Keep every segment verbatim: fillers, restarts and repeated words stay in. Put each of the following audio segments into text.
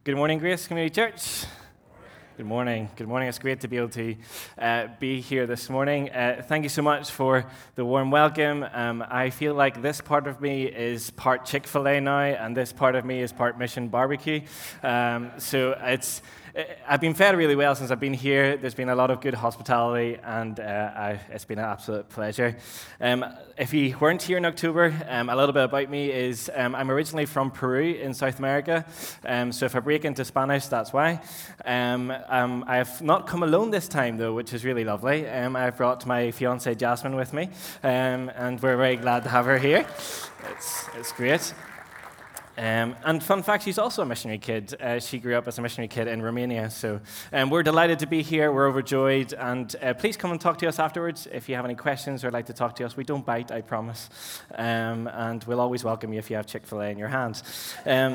Good morning, Grace Community Church. Good morning. Good morning. It's great to be able to uh, be here this morning. Uh, thank you so much for the warm welcome. Um, I feel like this part of me is part Chick-fil-A now, and this part of me is part Mission Barbecue. Um, so it's I've been fed really well since I've been here. There's been a lot of good hospitality, and uh, I, it's been an absolute pleasure. Um, if you weren't here in October, um, a little bit about me is um, I'm originally from Peru in South America. Um, so if I break into Spanish, that's why. Um, um, I have not come alone this time, though, which is really lovely. Um, I've brought my fiancée, Jasmine, with me, um, and we're very glad to have her here. It's, it's great. Um, and fun fact, she's also a missionary kid. Uh, she grew up as a missionary kid in Romania. So um, we're delighted to be here. We're overjoyed. And uh, please come and talk to us afterwards if you have any questions or would like to talk to us. We don't bite, I promise. Um, and we'll always welcome you if you have Chick-fil-A in your hands. Um,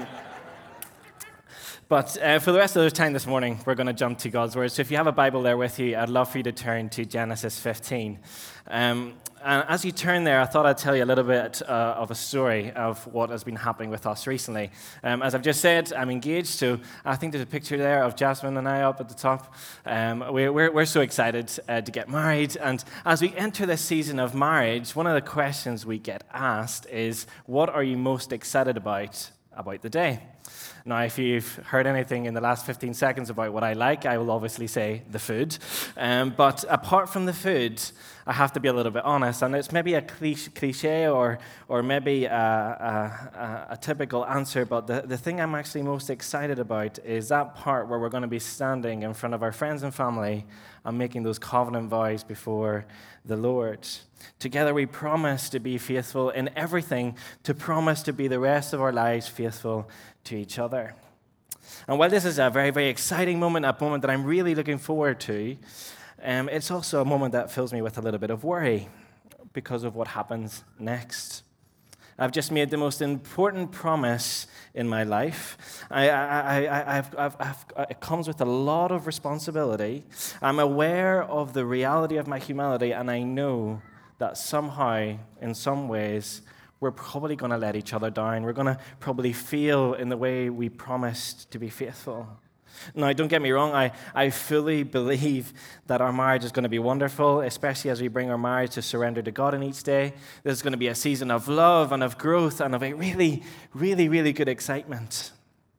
But uh, for the rest of the time this morning, we're going to jump to God's Word. So if you have a Bible there with you, I'd love for you to turn to Genesis fifteen. Um, and as you turn there, I thought I'd tell you a little bit uh, of a story of what has been happening with us recently. Um, as I've just said, I'm engaged, so I think there's a picture there of Jasmine and I up at the top. Um, we're, we're, we're so excited uh, to get married. And as we enter this season of marriage, one of the questions we get asked is, what are you most excited about about the day? Now, if you've heard anything in the last fifteen seconds about what I like, I will obviously say the food. Um, but apart from the food, I have to be a little bit honest, and it's maybe a cliche or or maybe a, a, a typical answer, but the, the thing I'm actually most excited about is that part where we're going to be standing in front of our friends and family and making those covenant vows before the Lord. Together we promise to be faithful in everything, to promise to be the rest of our lives faithful to each other. And while this is a very, very exciting moment, a moment that I'm really looking forward to, um, it's also a moment that fills me with a little bit of worry because of what happens next. I've just made the most important promise in my life. I, I, I, I've, I've, I've, it comes with a lot of responsibility. I'm aware of the reality of my humanity, and I know that somehow, in some ways, we're probably going to let each other down. We're going to probably fail in the way we promised to be faithful. Now, don't get me wrong, I, I fully believe that our marriage is going to be wonderful, especially as we bring our marriage to surrender to God in each day. This is going to be a season of love and of growth and of a really, really, really good excitement.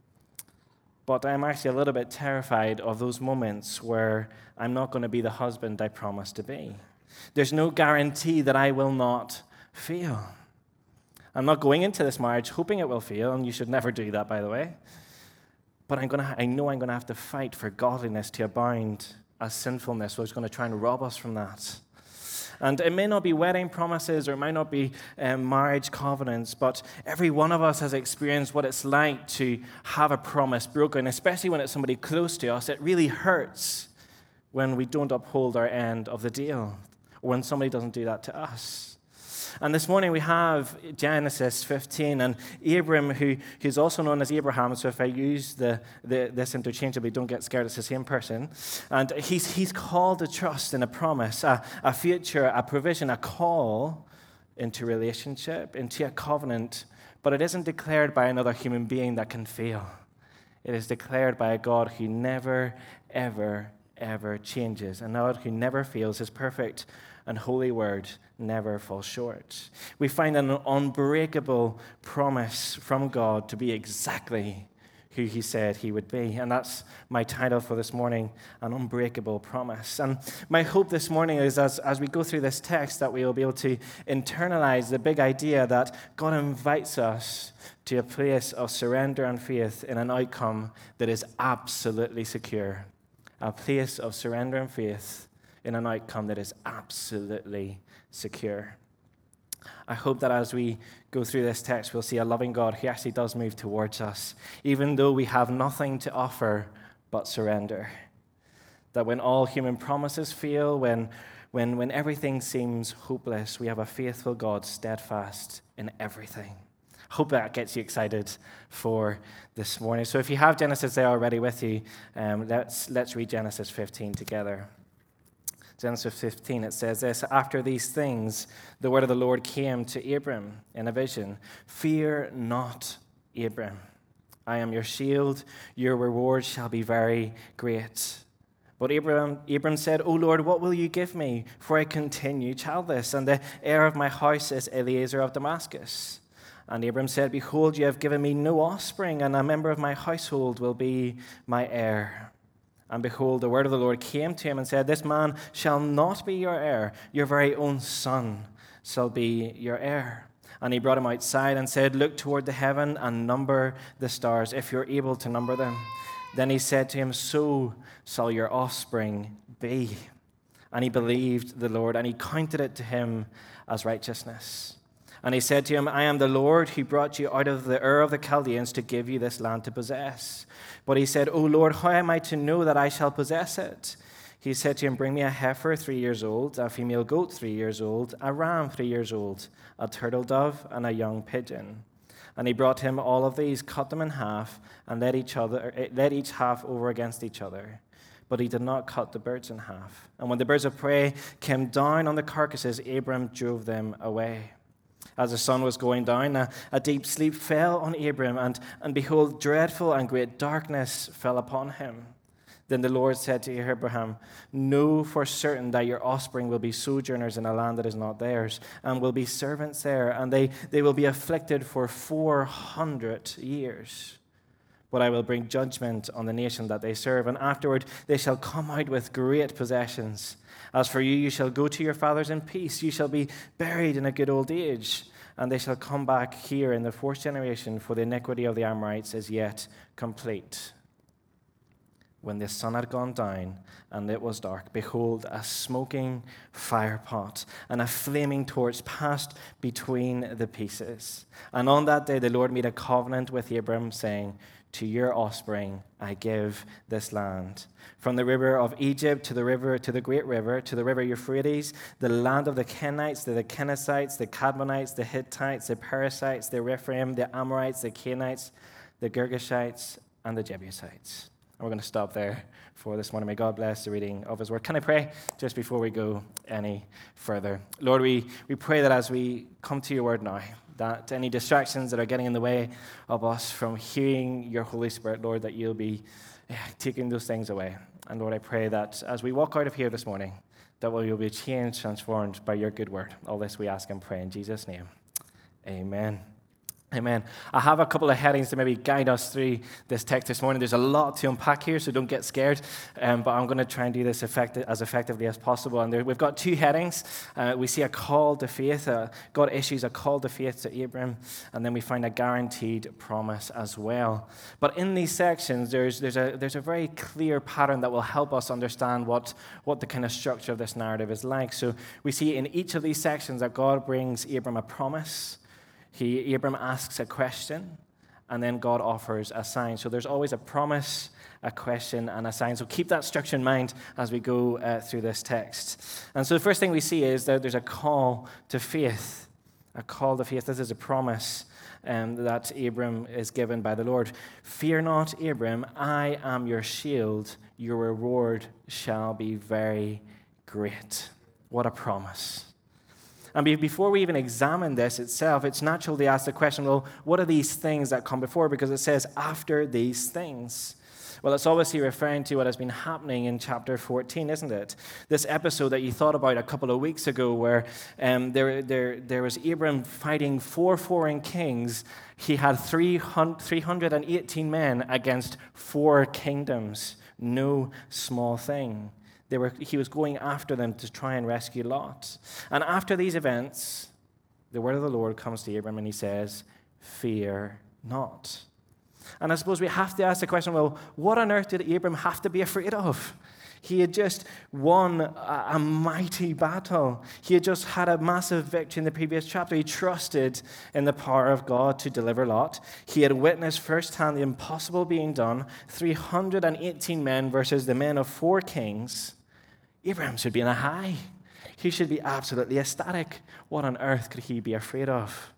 But I'm actually a little bit terrified of those moments where I'm not going to be the husband I promised to be. There's no guarantee that I will not fail. I'm not going into this marriage hoping it will fail, and you should never do that, by the way. But I'm gonna, I know I'm going to have to fight for godliness to abound as sinfulness, so it's going to try and rob us from that. And it may not be wedding promises or it might not be um, marriage covenants, but every one of us has experienced what it's like to have a promise broken, especially when it's somebody close to us. It really hurts when we don't uphold our end of the deal, or when somebody doesn't do that to us. And this morning we have Genesis fifteen, and Abram, who, who's also known as Abraham, so if I use the, the, this interchangeably, don't get scared, it's the same person. And he's, he's called to trust in a promise, a, a future, a provision, a call into relationship, into a covenant, but it isn't declared by another human being that can fail. It is declared by a God who never, ever, ever changes, a God who never fails. His perfect and holy word never falls short. We find an unbreakable promise from God to be exactly who he said he would be. And that's my title for this morning, an unbreakable promise. And my hope this morning is as, as we go through this text that we will be able to internalize the big idea that God invites us to a place of surrender and faith in an outcome that is absolutely secure. A place of surrender and faith in an outcome that is absolutely secure. I hope that as we go through this text, we'll see a loving God who actually does move towards us, even though we have nothing to offer but surrender. That when all human promises fail, when, when, when everything seems hopeless, we have a faithful God steadfast in everything. I hope that gets you excited for this morning. So if you have Genesis there already with you, um, let's, let's read Genesis fifteen together. Genesis fifteen, it says this: after these things, the word of the Lord came to Abram in a vision. Fear not, Abram. I am your shield. Your reward shall be very great. But Abram, Abram said, O Lord, what will you give me? For I continue childless, and the heir of my house is Eliezer of Damascus. And Abram said, Behold, you have given me no offspring, and a member of my household will be my heir. And behold, the word of the Lord came to him and said, This man shall not be your heir. Your very own son shall be your heir. And he brought him outside and said, Look toward the heaven and number the stars, if you're able to number them. Then he said to him, So shall your offspring be. And he believed the Lord, and he counted it to him as righteousness. And he said to him, I am the Lord who brought you out of the Ur of the Chaldeans to give you this land to possess. But he said, O Lord, how am I to know that I shall possess it? He said to him, Bring me a heifer three years old, a female goat three years old, a ram three years old, a turtle dove, and a young pigeon. And he brought him all of these, cut them in half, and let each other, let each half over against each other. But he did not cut the birds in half. And when the birds of prey came down on the carcasses, Abram drove them away. As the sun was going down, a, a deep sleep fell on Abram, and, and behold, dreadful and great darkness fell upon him. Then the Lord said to Abraham, Know for certain that your offspring will be sojourners in a land that is not theirs, and will be servants there, and they, they will be afflicted for four hundred years. But I will bring judgment on the nation that they serve, and afterward they shall come out with great possessions. As for you, you shall go to your fathers in peace. You shall be buried in a good old age, and they shall come back here in the fourth generation, for the iniquity of the Amorites is yet complete. When the sun had gone down and it was dark, behold, a smoking firepot and a flaming torch passed between the pieces. And on that day the Lord made a covenant with Abram, saying, To your offspring I give this land, from the river of Egypt to the river, to the great river, to the river Euphrates, the land of the Kenites, the Kenizzites, the Cadmonites, the Hittites, the Perizzites, the Rephaim, the Amorites, the Canaanites, the Girgashites, and the Jebusites. And we're going to stop there for this morning. May God bless the reading of his word. Can I pray just before we go any further? Lord, we, we pray that as we come to your word now, that any distractions that are getting in the way of us from hearing your Holy Spirit, Lord, that you'll be taking those things away. And Lord, I pray that as we walk out of here this morning, that we will be changed, transformed by your good word. All this we ask and pray in Jesus' name. Amen. Amen. I have a couple of headings to maybe guide us through this text this morning. There's a lot to unpack here, so don't get scared. Um, but I'm going to try and do this effective, as effectively as possible. And there, we've got two headings. Uh, we see a call to faith. Uh, God issues a call to faith to Abram, and then we find a guaranteed promise as well. But in these sections, there's there's a there's a very clear pattern that will help us understand what what the kind of structure of this narrative is like. So we see in each of these sections that God brings Abram a promise. He, Abram asks a question, and then God offers a sign. So there's always a promise, a question, and a sign. So keep that structure in mind as we go uh, through this text. And so the first thing we see is that there's a call to faith. A call to faith. This is a promise um, that Abram is given by the Lord. Fear not, Abram, I am your shield. Your reward shall be very great. What a promise. And before we even examine this itself, it's natural to ask the question, well, what are these things that come before? Because it says, after these things. Well, it's obviously referring to what has been happening in chapter fourteen, isn't it? This episode that you thought about a couple of weeks ago where um, there, there, there was Abram fighting four foreign kings. He had three hundred eighteen men against four kingdoms. No small thing. They were, he was going after them to try and rescue Lot. And after these events, the word of the Lord comes to Abram and he says, fear not. And I suppose we have to ask the question, well, what on earth did Abram have to be afraid of? He had just won a, a mighty battle. He had just had a massive victory in the previous chapter. He trusted in the power of God to deliver Lot. He had witnessed firsthand the impossible being done, three hundred eighteen men versus the men of four kings. Abraham should be in a high. He should be absolutely ecstatic. What on earth could he be afraid of?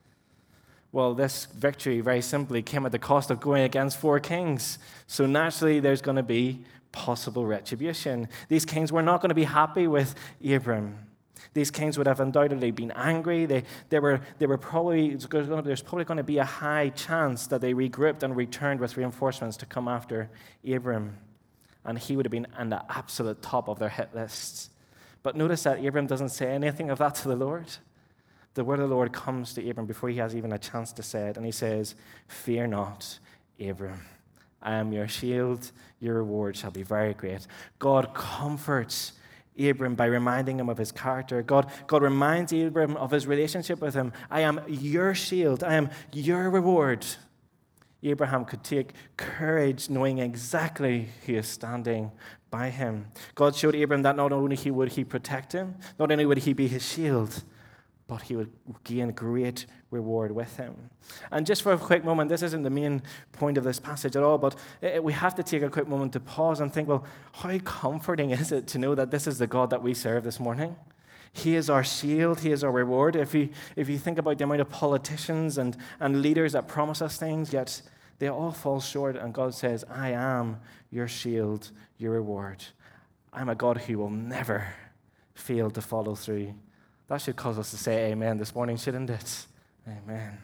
Well, this victory very simply came at the cost of going against four kings. So naturally, there's going to be possible retribution. These kings were not going to be happy with Abram. These kings would have undoubtedly been angry. They, they were, they were probably, there's probably going to be a high chance that they regrouped and returned with reinforcements to come after Abram. And he would have been on the absolute top of their hit lists. But notice that Abram doesn't say anything of that to the Lord. The word of the Lord comes to Abram before he has even a chance to say it. And he says, "Fear not, Abram. I am your shield. Your reward shall be very great." God comforts Abram by reminding him of his character. God, God reminds Abram of his relationship with him. "I am your shield. I am your reward." Abraham could take courage knowing exactly who is standing by him. God showed Abram that not only he would he protect him, not only would he be his shield, but he would gain great reward with him. And just for a quick moment, this isn't the main point of this passage at all, but we have to take a quick moment to pause and think, well, how comforting is it to know that this is the God that we serve this morning? He is our shield. He is our reward. If you, if you think about the amount of politicians and, and leaders that promise us things, yet they all fall short, and God says, "I am your shield, your reward." I'm a God who will never fail to follow through. That should cause us to say amen this morning, shouldn't it? Amen.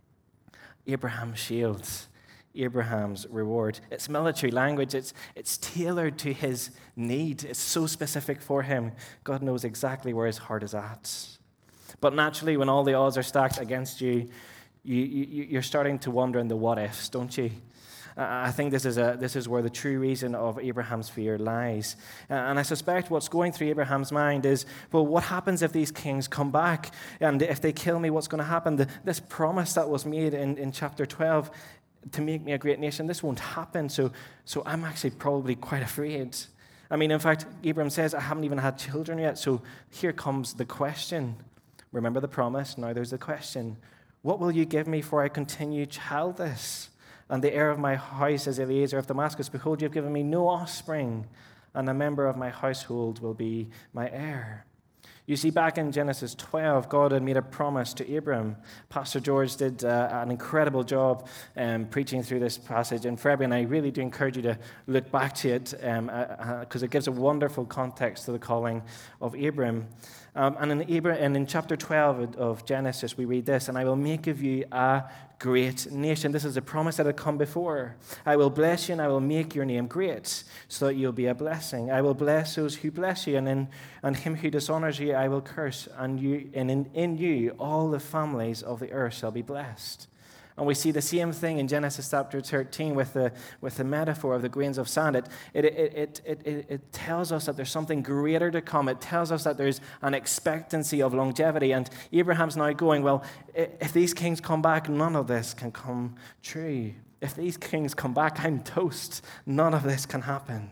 Abraham's shield, Abraham's reward. It's military language. It's, it's tailored to his need. It's so specific for him. God knows exactly where his heart is at. But naturally, when all the odds are stacked against you, you, you you're starting to wonder in the what ifs, don't you? I think this is, a, this is where the true reason of Abraham's fear lies. And I suspect what's going through Abraham's mind is, well, what happens if these kings come back? And if they kill me, what's going to happen? The, this promise that was made in, in chapter twelve, to make me a great nation, this won't happen. So, so I'm actually probably quite afraid. I mean, in fact, Abram says, "I haven't even had children yet." So here comes the question. Remember the promise, now there's the question. "What will you give me for I continue childless? And the heir of my house is Eliezer of Damascus. Behold, you have given me no offspring, and a member of my household will be my heir." You see, back in Genesis twelve, God had made a promise to Abram. Pastor George did uh, an incredible job um, preaching through this passage in February, and I really do encourage you to look back to it because um, uh, uh, it gives a wonderful context to the calling of Abram. Um, and, in Abram, and in chapter twelve of Genesis, we read this, "And I will make of you a great nation." This is a promise that had come before. "I will bless you, and I will make your name great, so that you'll be a blessing. I will bless those who bless you, and in and him who dishonors you I will curse, and you and in, in you all the families of the earth shall be blessed." And we see the same thing in Genesis chapter thirteen with the, with the metaphor of the grains of sand. It, it, it, it, it, it tells us that there's something greater to come. It tells us that there's an expectancy of longevity. And Abraham's now going, well, if these kings come back, none of this can come true. If these kings come back, I'm toast. None of this can happen.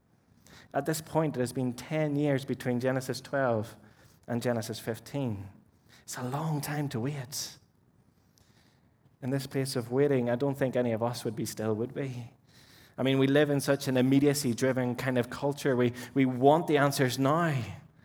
At this point, it has been ten years between Genesis twelve and Genesis fifteen. It's a long time to wait. In this place of waiting, I don't think any of us would be still, would we? I mean, we live in such an immediacy-driven kind of culture. We, we want the answers now.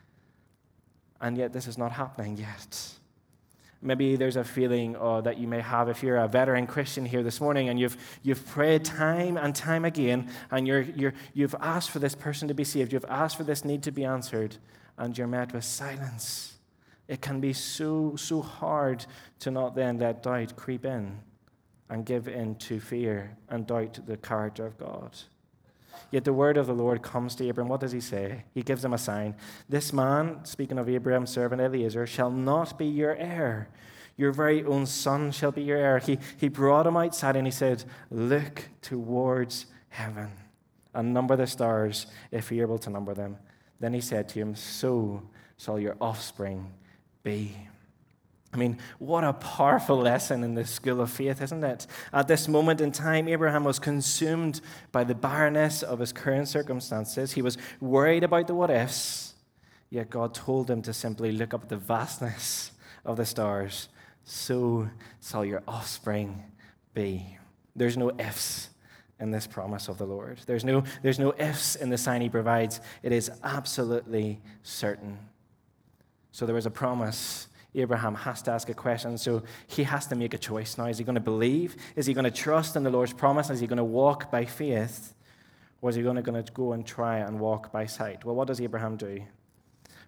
And yet this is not happening yet. Maybe there's a feeling uh, that you may have if you're a veteran Christian here this morning and you've, you've prayed time and time again and you're, you're, you've asked for this person to be saved. You've asked for this need to be answered and you're met with silence. It can be so, so hard to not then let doubt creep in and give in to fear and doubt the character of God. Yet the word of the Lord comes to Abram. What does he say? He gives him a sign. "This man," speaking of Abraham's servant Eliezer, "shall not be your heir. Your very own son shall be your heir." He, he brought him outside and he said, "Look towards heaven and number the stars if you're able to number them." Then he said to him, "So shall your offspring be." I mean, what a powerful lesson in the school of faith, isn't it? At this moment in time, Abraham was consumed by the barrenness of his current circumstances. He was worried about the what-ifs, yet God told him to simply look up at the vastness of the stars. "So shall your offspring be." There's no ifs in this promise of the Lord. There's no, there's no ifs in the sign he provides. It is absolutely certain. So there is a promise. Abraham has to ask a question. So he has to make a choice now. Is he going to believe? Is he going to trust in the Lord's promise? Is he going to walk by faith? Or is he going to, going to go and try and walk by sight? Well, what does Abraham do?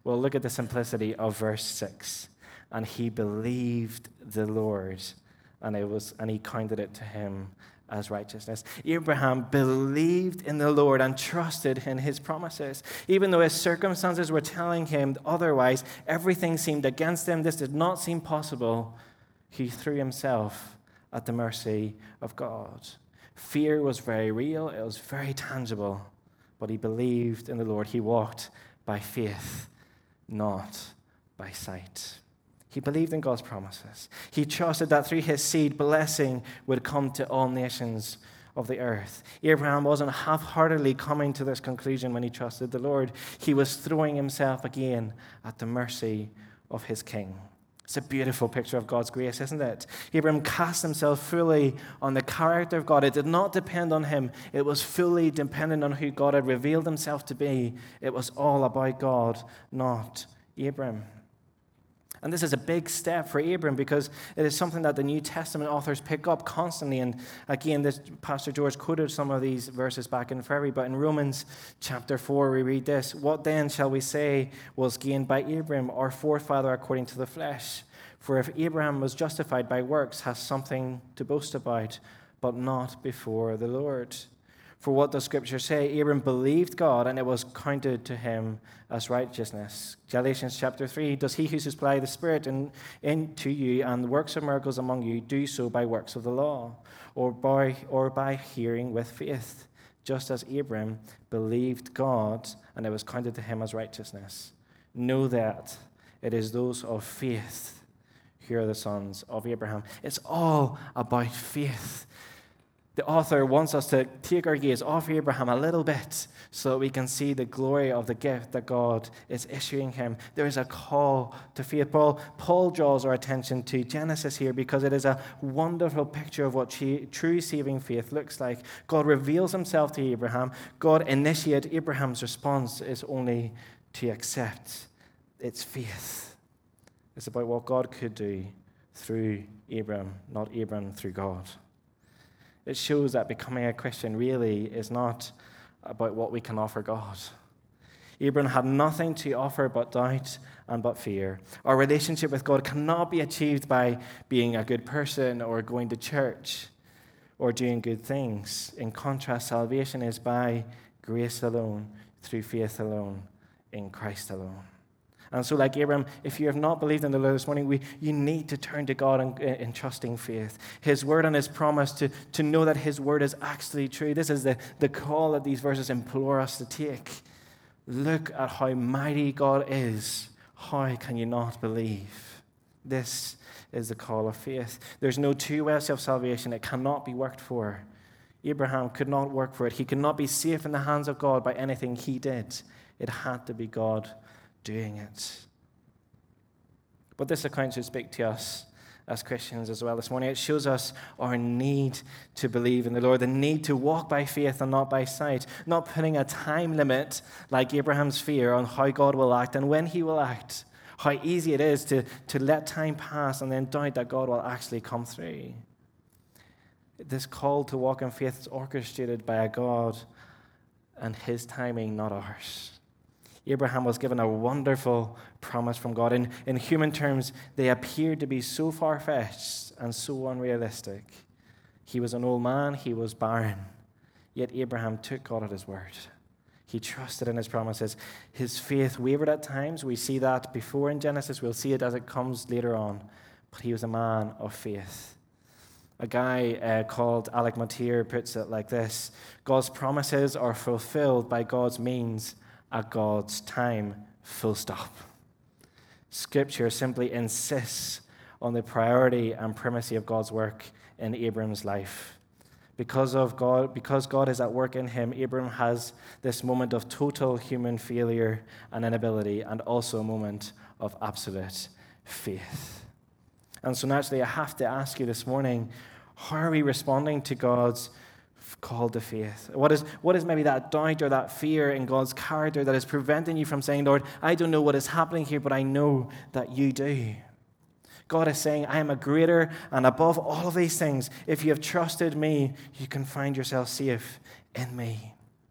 Well, look at the simplicity of verse six. And he believed the Lord, and it was, and he counted it to him as righteousness. Abraham believed in the Lord and trusted in his promises. Even though his circumstances were telling him otherwise, everything seemed against him, this did not seem possible, he threw himself at the mercy of God. Fear was very real, it was very tangible, but he believed in the Lord. He walked by faith, not by sight. He believed in God's promises. He trusted that through his seed, blessing would come to all nations of the earth. Abraham wasn't half-heartedly coming to this conclusion when he trusted the Lord. He was throwing himself again at the mercy of his king. It's a beautiful picture of God's grace, isn't it? Abraham cast himself fully on the character of God. It did not depend on him. It was fully dependent on who God had revealed himself to be. It was all about God, not Abraham. And this is a big step for Abram because it is something that the New Testament authors pick up constantly. And again, this, Pastor George quoted some of these verses back in February, but in Romans chapter four, we read this: "What then shall we say was gained by Abram, our forefather according to the flesh? For if Abraham was justified by works, has something to boast about, but not before the Lord. For what does Scripture say? Abram believed God, and it was counted to him as righteousness." Galatians chapter three, "Does he who supplies the Spirit in, into you and works of miracles among you do so by works of the law, or by, or by hearing with faith? Just as Abram believed God, and it was counted to him as righteousness. Know that it is those of faith who are the sons of Abraham." It's all about faith. The author wants us to take our gaze off Abraham a little bit so that we can see the glory of the gift that God is issuing him. There is a call to faith. Paul, Paul draws our attention to Genesis here because it is a wonderful picture of what true saving faith looks like. God reveals himself to Abraham. God initiates Abraham's response is only to accept. It's faith. It's about what God could do through Abraham, not Abraham through God. It shows that becoming a Christian really is not about what we can offer God. Abraham had nothing to offer but doubt and but fear. Our relationship with God cannot be achieved by being a good person or going to church or doing good things. In contrast, salvation is by grace alone, through faith alone, in Christ alone. And so, like Abraham, if you have not believed in the Lord this morning, we, you need to turn to God in, in trusting faith. His word and his promise to, to know that his word is actually true. This is the, the call that these verses implore us to take. Look at how mighty God is. How can you not believe? This is the call of faith. There's no two ways of salvation. It cannot be worked for. Abraham could not work for it. He could not be safe in the hands of God by anything he did. It had to be God doing it. But this account should speak to us as Christians as well this morning. It shows us our need to believe in the Lord, the need to walk by faith and not by sight, not putting a time limit like Abraham's fear on how God will act and when he will act, how easy it is to, to let time pass and then doubt that God will actually come through. This call to walk in faith is orchestrated by a God and his timing, not ours. Abraham was given a wonderful promise from God. In, in human terms, they appeared to be so far-fetched and so unrealistic. He was an old man, he was barren, yet Abraham took God at his word. He trusted in his promises. His faith wavered at times. We see that before in Genesis. We'll see it as it comes later on. But he was a man of faith. A guy uh, called Alec Motyer puts it like this: God's promises are fulfilled by God's means at God's time, full stop. Scripture simply insists on the priority and primacy of God's work in Abram's life. Because of God, because God is at work in him, Abram has this moment of total human failure and inability, and also a moment of absolute faith. And so naturally, I have to ask you this morning, how are we responding to God's call to faith? What is, what is maybe that doubt or that fear in God's character that is preventing you from saying, Lord, I don't know what is happening here, but I know that you do. God is saying, I am a greater and above all of these things. If you have trusted me, you can find yourself safe in me.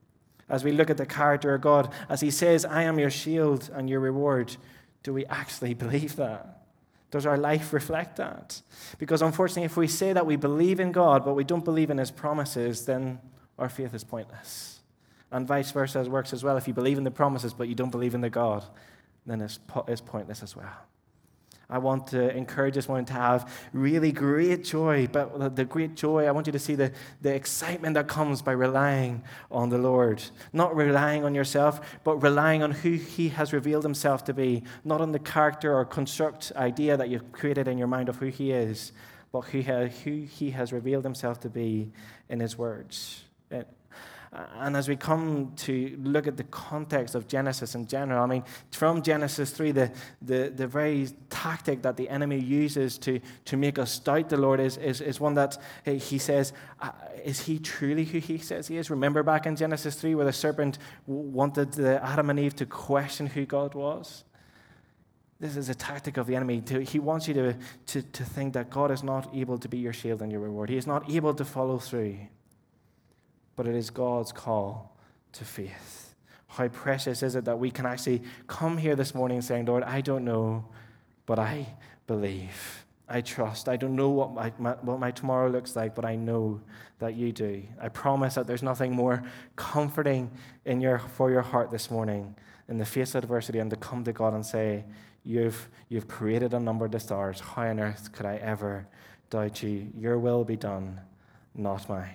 As we look at the character of God, as he says, I am your shield and your reward, do we actually believe that? Does our life reflect that? Because unfortunately, if we say that we believe in God, but we don't believe in his promises, then our faith is pointless. And vice versa works as well. If you believe in the promises, but you don't believe in the God, then it's, po- it's pointless as well. I want to encourage this one to have really great joy, but the great joy, I want you to see the, the excitement that comes by relying on the Lord. Not relying on yourself, but relying on who he has revealed himself to be. Not on the character or construct idea that you've created in your mind of who he is, but who, who he has revealed himself to be in his words. It, And as we come to look at the context of Genesis in general, I mean, from Genesis three, the, the, the very tactic that the enemy uses to, to make us doubt the Lord is, is, is one that he says, uh, is he truly who he says he is? Remember back in Genesis three where the serpent wanted the Adam and Eve to question who God was? This is a tactic of the enemy. To, he wants you to, to, to think that God is not able to be your shield and your reward. He is not able to follow through. But it is God's call to faith. How precious is it that we can actually come here this morning saying, Lord, I don't know, but I believe. I trust. I don't know what my, my, what my tomorrow looks like, but I know that you do. I promise that there's nothing more comforting in your, for your heart this morning in the face of adversity and to come to God and say, you've, you've created a number of the stars. How on earth could I ever doubt you? Your will be done, not mine.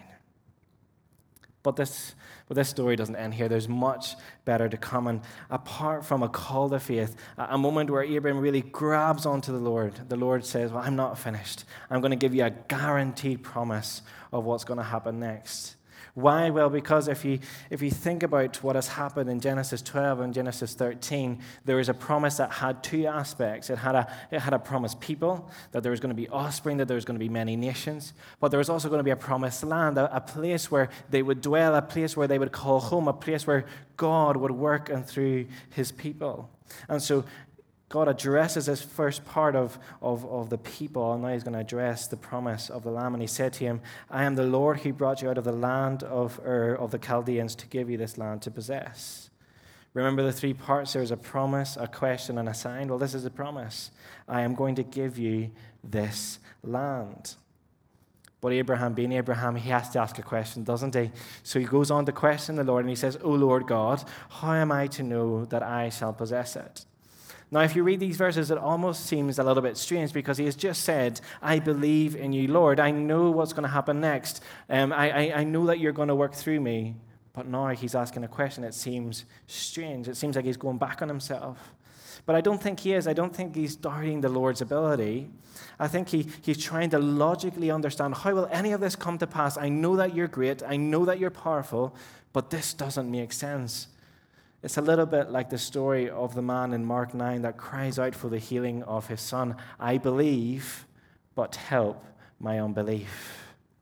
But this, but this story doesn't end here. There's much better to come. And apart from a call to faith, a moment where Abraham really grabs onto the Lord, the Lord says, well, I'm not finished. I'm going to give you a guaranteed promise of what's going to happen next. Why? Well, because if you if you think about what has happened in Genesis twelve and Genesis thirteen, there was a promise that had two aspects. It had a it had a promised people, that there was going to be offspring, that there was going to be many nations, but there was also going to be a promised land, a, a place where they would dwell, a place where they would call home, a place where God would work and through his people. And so God addresses this first part of, of, of the people, and now he's going to address the promise of the Lamb. And he said to him, I am the Lord who brought you out of the land of Ur of the Chaldeans to give you this land to possess. Remember the three parts. There's a promise, a question, and a sign. Well, this is a promise. I am going to give you this land. But Abraham, being Abraham, he has to ask a question, doesn't he? So he goes on to question the Lord, and he says, O Lord God, how am I to know that I shall possess it? Now, if you read these verses, it almost seems a little bit strange because he has just said, I believe in you, Lord. I know what's going to happen next. Um, I, I, I know that you're going to work through me. But now he's asking a question. It seems strange. It seems like he's going back on himself. But I don't think he is. I don't think he's doubting the Lord's ability. I think he, he's trying to logically understand, how will any of this come to pass? I know that you're great. I know that you're powerful. But this doesn't make sense. It's a little bit like the story of the man in Mark nine that cries out for the healing of his son. I believe, but help my unbelief.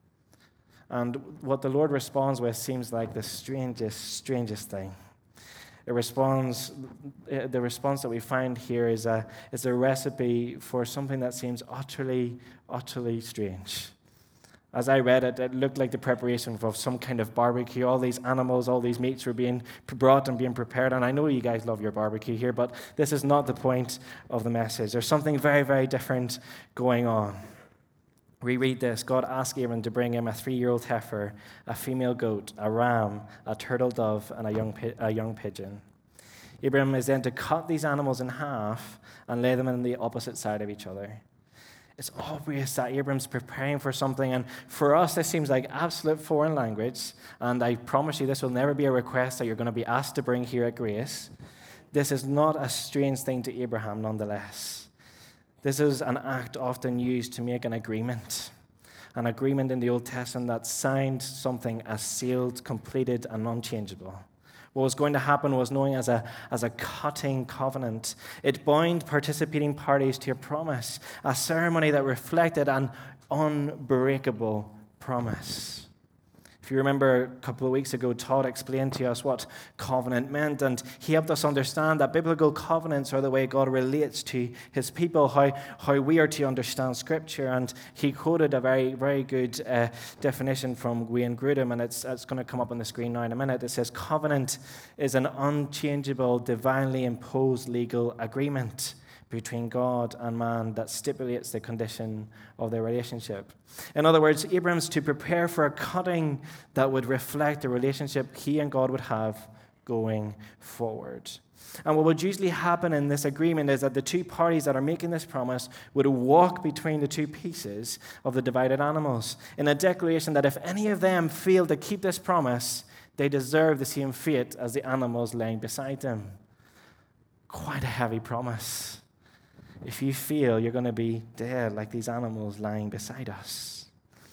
And what the Lord responds with seems like the strangest, strangest thing. It responds, the response that we find here is a, is a recipe for something that seems utterly, utterly strange. As I read it, it looked like the preparation of some kind of barbecue. All these animals, all these meats were being brought and being prepared. And I know you guys love your barbecue here, but this is not the point of the message. There's something very, very different going on. We read this. God asked Abram to bring him a three-year-old heifer, a female goat, a ram, a turtle dove, and a young, a young pigeon. Abram is then to cut these animals in half and lay them on the opposite side of each other. It's obvious that Abram's preparing for something, and for us, this seems like absolute foreign language, and I promise you this will never be a request that you're going to be asked to bring here at Grace. This is not a strange thing to Abraham, nonetheless. This is an act often used to make an agreement, an agreement in the Old Testament that signed something as sealed, completed, and unchangeable. What was going to happen was known as a, as a cutting covenant. It bound participating parties to a promise, a ceremony that reflected an unbreakable promise. If you remember a couple of weeks ago, Todd explained to us what covenant meant, and he helped us understand that biblical covenants are the way God relates to his people, how, how we are to understand Scripture. And he quoted a very, very good uh, definition from Wayne Grudem, and it's, it's going to come up on the screen now in a minute. It says, covenant is an unchangeable, divinely imposed legal agreement between God and man that stipulates the condition of their relationship. In other words, Abram's to prepare for a cutting that would reflect the relationship he and God would have going forward. And what would usually happen in this agreement is that the two parties that are making this promise would walk between the two pieces of the divided animals in a declaration that if any of them fail to keep this promise, they deserve the same fate as the animals laying beside them. Quite a heavy promise. If you fail, you're going to be dead like these animals lying beside us.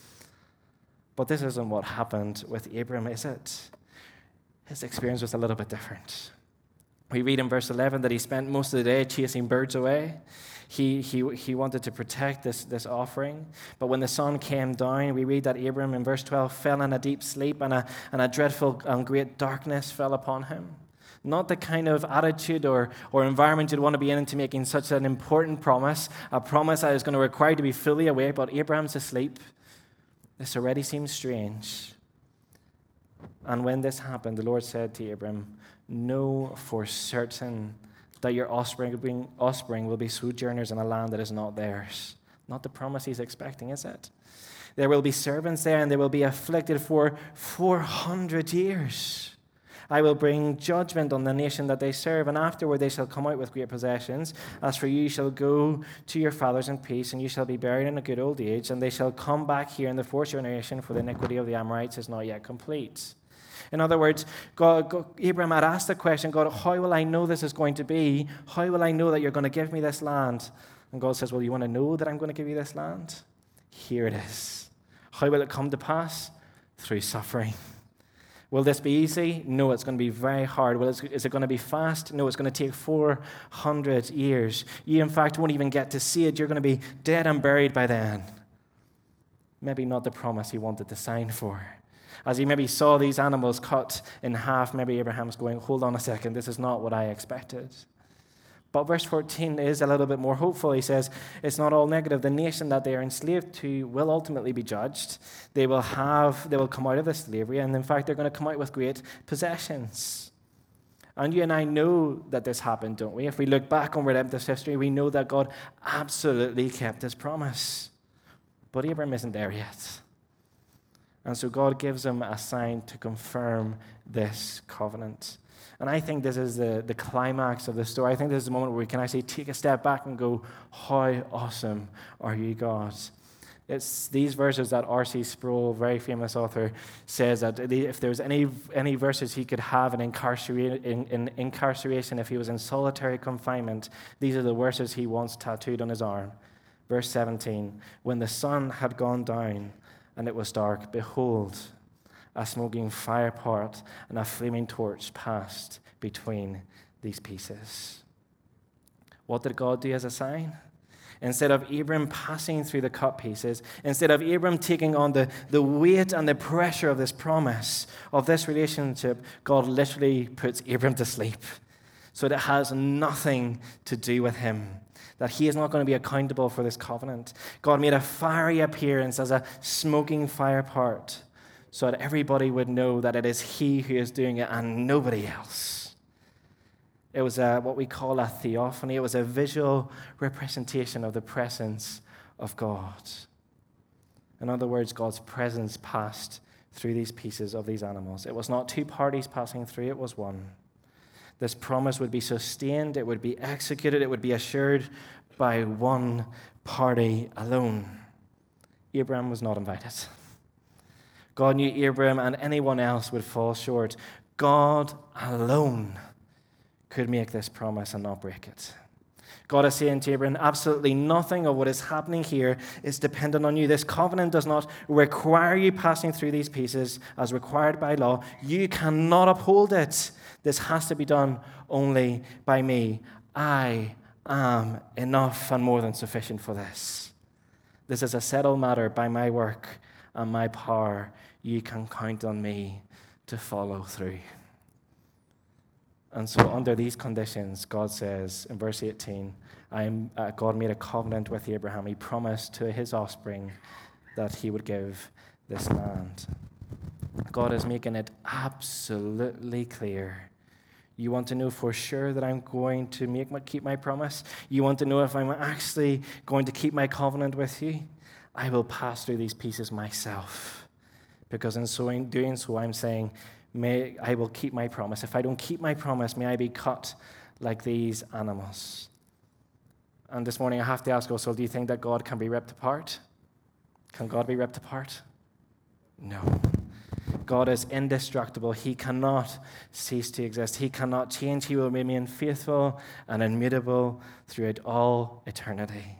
But this isn't what happened with Abram, is it? His experience was a little bit different. We read in verse eleven that he spent most of the day chasing birds away. He, he, he wanted to protect this, this offering. But when the sun came down, we read that Abram in verse twelve fell in a deep sleep, and a, and a dreadful and great darkness fell upon him. Not the kind of attitude or, or environment you'd want to be in into making such an important promise, a promise that is going to require you to be fully awake, but Abraham's asleep. This already seems strange. And when this happened, the Lord said to Abram, know for certain that your offspring, offspring will be sojourners in a land that is not theirs. Not the promise he's expecting, is it? There will be servants there, and they will be afflicted for four hundred years. I will bring judgment on the nation that they serve, and afterward they shall come out with great possessions. As for you, you shall go to your fathers in peace, and you shall be buried in a good old age, and they shall come back here in the fourth generation, for the iniquity of the Amorites is not yet complete. In other words, God, God, Abraham had asked the question, God, how will I know this is going to be? How will I know that you're going to give me this land? And God says, well, you want to know that I'm going to give you this land? Here it is. How will it come to pass? Through suffering. Will this be easy? No, it's going to be very hard. Well, is it going to be fast? No, it's going to take four hundred years. You, in fact, won't even get to see it. You're going to be dead and buried by then. Maybe not the promise he wanted to sign for. As he maybe saw these animals cut in half, maybe Abraham's going, hold on a second, this is not what I expected. But verse fourteen is a little bit more hopeful. He says, it's not all negative. The nation that they are enslaved to will ultimately be judged. They will have, they will come out of the slavery, and in fact, they're going to come out with great possessions. And you and I know that this happened, don't we? If we look back on redemptive history, we know that God absolutely kept his promise. But Abraham isn't there yet. And so God gives him a sign to confirm this covenant. And I think this is the, the climax of the story. I think this is the moment where we can actually take a step back and go, how awesome are you, God? It's these verses that R C Sproul, very famous author, says that if there was any, any verses he could have in, incarcera- in, in incarceration, if he was in solitary confinement, these are the verses he wants tattooed on his arm. Verse seventeen, when the sun had gone down and it was dark, behold, a smoking fire pot and a flaming torch passed between these pieces. What did God do as a sign? Instead of Abram passing through the cut pieces, instead of Abram taking on the, the weight and the pressure of this promise, of this relationship, God literally puts Abram to sleep. So that it has nothing to do with him. That he is not going to be accountable for this covenant. God made a fiery appearance as a smoking fire pot, so that everybody would know that it is he who is doing it and nobody else. It was a, what we call a theophany. It was a visual representation of the presence of God. In other words, God's presence passed through these pieces of these animals. It was not two parties passing through, it was one. This promise would be sustained, it would be executed, it would be assured by one party alone. Abraham was not invited. God knew Abraham and anyone else would fall short. God alone could make this promise and not break it. God is saying to Abraham, absolutely nothing of what is happening here is dependent on you. This covenant does not require you passing through these pieces as required by law. You cannot uphold it. This has to be done only by me. I am enough and more than sufficient for this. This is a settled matter by my work and my power. you can count on me to follow through. And so under these conditions, God says in verse eighteen, I am, uh, God made a covenant with Abraham. He promised to his offspring that he would give this land. God is making it absolutely clear. You want to know for sure that I'm going to make my, keep my promise? You want to know if I'm actually going to keep my covenant with you? I will pass through these pieces myself. Because in so in doing so, I'm saying, may I will keep my promise. If I don't keep my promise, may I be cut like these animals. And this morning I have to ask also, do you think that God can be ripped apart? Can God be ripped apart? No. God is indestructible. He cannot cease to exist. He cannot change. He will remain faithful and immutable throughout all eternity.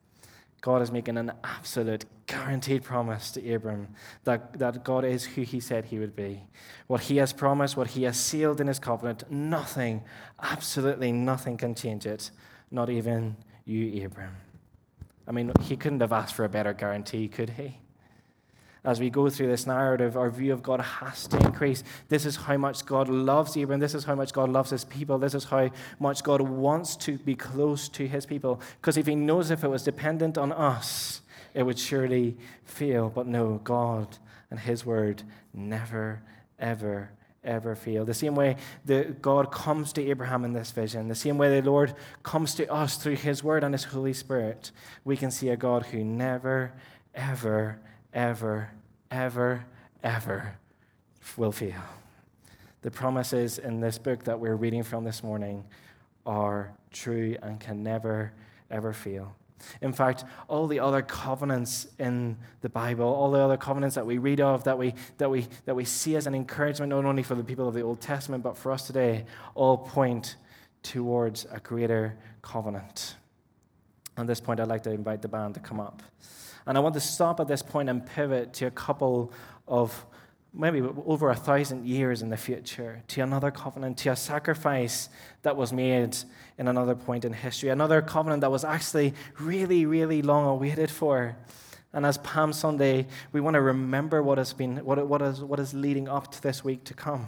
God is making an absolute guaranteed promise to Abram that, that God is who he said he would be. What he has promised, what he has sealed in his covenant, nothing, absolutely nothing can change it. Not even you, Abram. I mean, he couldn't have asked for a better guarantee, could he? As we go through this narrative, our view of God has to increase. This is how much God loves Abram. This is how much God loves his people. This is how much God wants to be close to his people. Because if he knows if it was dependent on us, it would surely fail. But no, God and his word never, ever, ever fail. The same way that God comes to Abraham in this vision, the same way the Lord comes to us through his word and his Holy Spirit, we can see a God who never, ever, ever, ever, ever will fail. The promises in this book that we're reading from this morning are true and can never, ever fail. In fact, all the other covenants in the Bible, all the other covenants that we read of, that we that we that we see as an encouragement, not only for the people of the Old Testament, but for us today, all point towards a greater covenant. At this point, I'd like to invite the band to come up. And I want to stop at this point and pivot to a couple of maybe over a thousand years in the future, to another covenant, to a sacrifice that was made in another point in history, another covenant that was actually really, really long awaited for. And as Palm Sunday, we want to remember what has been, what, what is, what is leading up to this week to come.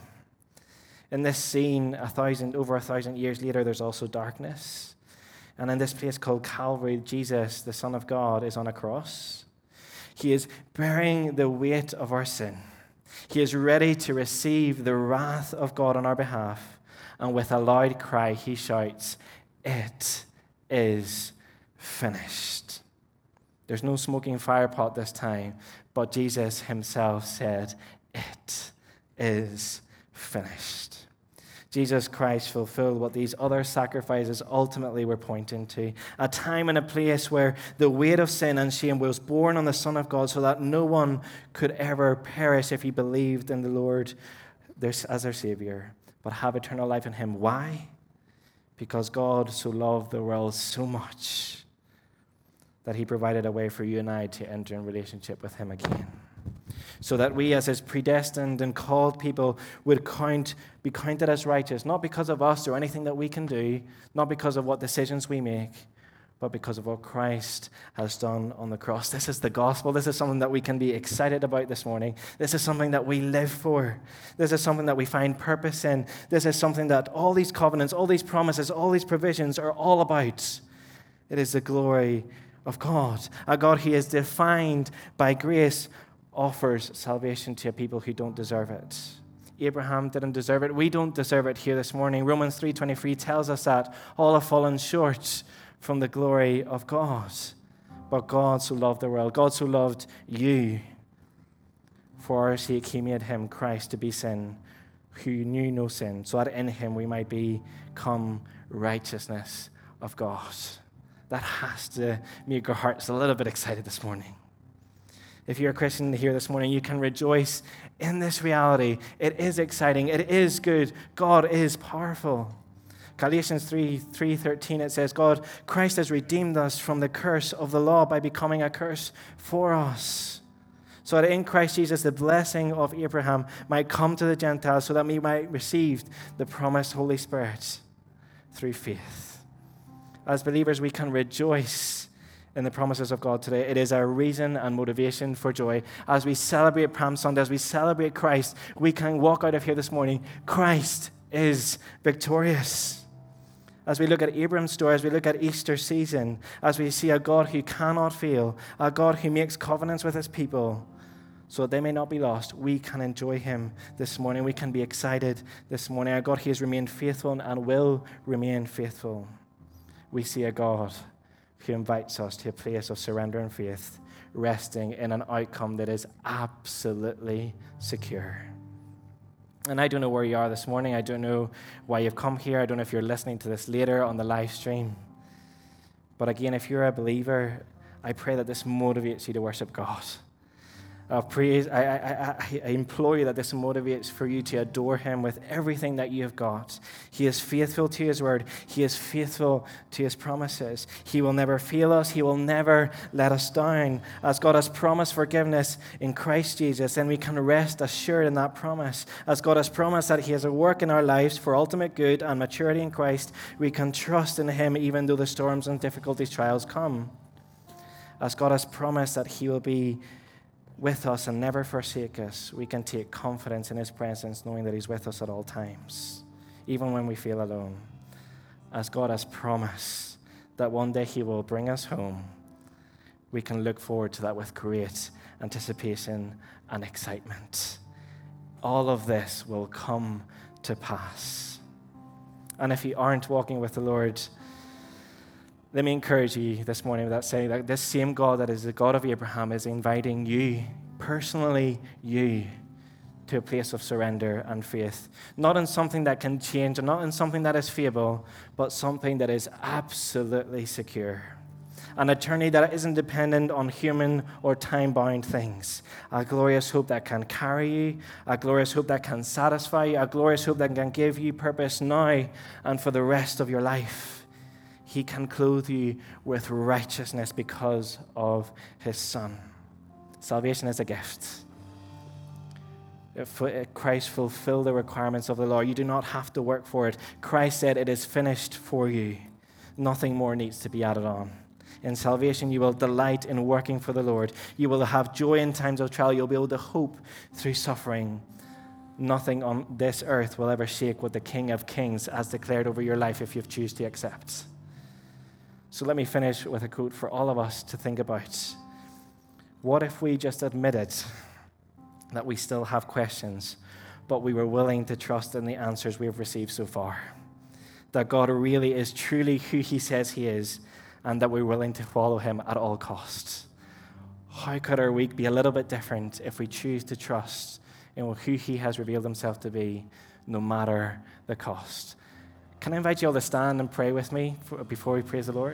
In this scene, a thousand, over a thousand years later, there's also darkness. And in this place called Calvary, Jesus, the Son of God, is on a cross. He is bearing the weight of our sin. He is ready to receive the wrath of God on our behalf. And with a loud cry, he shouts, "It is finished." There's no smoking fire pot this time, but Jesus himself said, "It is finished." Jesus Christ fulfilled what these other sacrifices ultimately were pointing to. A time and a place where the weight of sin and shame was borne on the Son of God so that no one could ever perish if he believed in the Lord as their Savior, but have eternal life in him. Why? Because God so loved the world so much that he provided a way for you and I to enter in relationship with him again. So that we as his predestined and called people would count, be counted as righteous, not because of us or anything that we can do, not because of what decisions we make, but because of what Christ has done on the cross. This is the gospel. This is something that we can be excited about this morning. This is something that we live for. This is something that we find purpose in. This is something that all these covenants, all these promises, all these provisions are all about. It is the glory of God. A God who is defined by grace, offers salvation to a people who don't deserve it. Abraham didn't deserve it. We don't deserve it here this morning. Romans three twenty-three tells us that all have fallen short from the glory of God. But God so loved the world. God so loved you. For our sake, he made him, Christ, to be sin, who knew no sin, so that in him we might become righteousness of God. That has to make our hearts a little bit excited this morning. If you're a Christian here this morning, you can rejoice in this reality. It is exciting. It is good. God is powerful. Galatians three thirteen, it says, God, Christ has redeemed us from the curse of the law by becoming a curse for us. So that in Christ Jesus, the blessing of Abraham might come to the Gentiles so that we might receive the promised Holy Spirit through faith. As believers, we can rejoice in the promises of God today. It is our reason and motivation for joy. As we celebrate Palm Sunday, as we celebrate Christ, we can walk out of here this morning. Christ is victorious. As we look at Abraham's story, as we look at Easter season, as we see a God who cannot fail, a God who makes covenants with his people so that they may not be lost, we can enjoy him this morning. We can be excited this morning. Our God, he has remained faithful and will remain faithful. We see a God who invites us to a place of surrender and faith, resting in an outcome that is absolutely secure. And I don't know where you are this morning. I don't know why you've come here. I don't know if you're listening to this later on the live stream. But again, if you're a believer, I pray that this motivates you to worship God. I, praise, I, I, I implore you that this motivates for you to adore him with everything that you have got. He is faithful to his word. He is faithful to his promises. He will never fail us. He will never let us down. As God has promised forgiveness in Christ Jesus, then we can rest assured in that promise. As God has promised that he has a work in our lives for ultimate good and maturity in Christ, we can trust in him even though the storms and difficulties, trials come. As God has promised that he will be with us and never forsake us, we can take confidence in his presence, knowing that he's with us at all times, even when we feel alone. As God has promised that one day he will bring us home, we can look forward to that with great anticipation and excitement. All of this will come to pass. And if you aren't walking with the Lord, let me encourage you this morning with that saying that this same God that is the God of Abraham is inviting you, personally you, to a place of surrender and faith. Not in something that can change, and not in something that is feeble, but something that is absolutely secure. An eternity that isn't dependent on human or time-bound things. A glorious hope that can carry you, a glorious hope that can satisfy you, a glorious hope that can give you purpose now and for the rest of your life. He can clothe you with righteousness because of his Son. Salvation is a gift. If Christ fulfilled the requirements of the law, you do not have to work for it. Christ said it is finished for you. Nothing more needs to be added on. In salvation, you will delight in working for the Lord. You will have joy in times of trial. You'll be able to hope through suffering. Nothing on this earth will ever shake what the King of Kings has declared over your life if you choose to accept. So let me finish with a quote for all of us to think about. What if we just admitted that we still have questions, but we were willing to trust in the answers we've received so far? That God really is truly who he says he is, and that we're willing to follow him at all costs. How could our week be a little bit different if we choose to trust in who he has revealed himself to be, no matter the cost? Can I invite you all to stand and pray with me for, before we praise the Lord?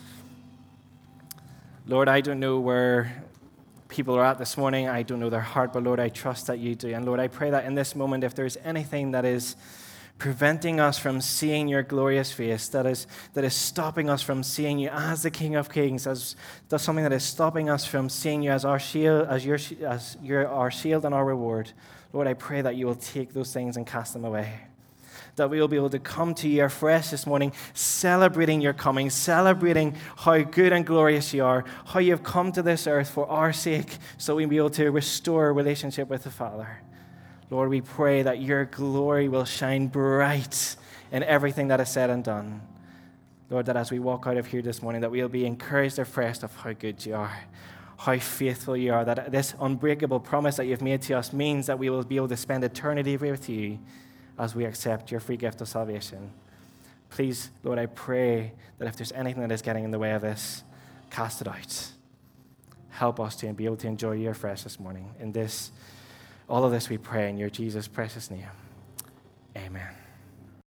Lord, I don't know where people are at this morning. I don't know their heart, but Lord, I trust that you do. And Lord, I pray that in this moment, if there's anything that is preventing us from seeing your glorious face, that is that is stopping us from seeing you as the King of Kings, as that's something that is stopping us from seeing you as our shield, as your as your our shield and our reward, Lord, I pray that you will take those things and cast them away. That we will be able to come to you afresh this morning, celebrating your coming, celebrating how good and glorious you are, how you have come to this earth for our sake, so we'll be able to restore a relationship with the Father. Lord, we pray that your glory will shine bright in everything that is said and done. Lord, that as we walk out of here this morning, that we'll be encouraged afresh of how good you are, how faithful you are, that this unbreakable promise that you've made to us means that we will be able to spend eternity with you as we accept your free gift of salvation. Please, Lord, I pray that if there's anything that is getting in the way of this, cast it out. Help us to be able to enjoy you afresh this morning. In this, all of this we pray in your Jesus' precious name. Amen.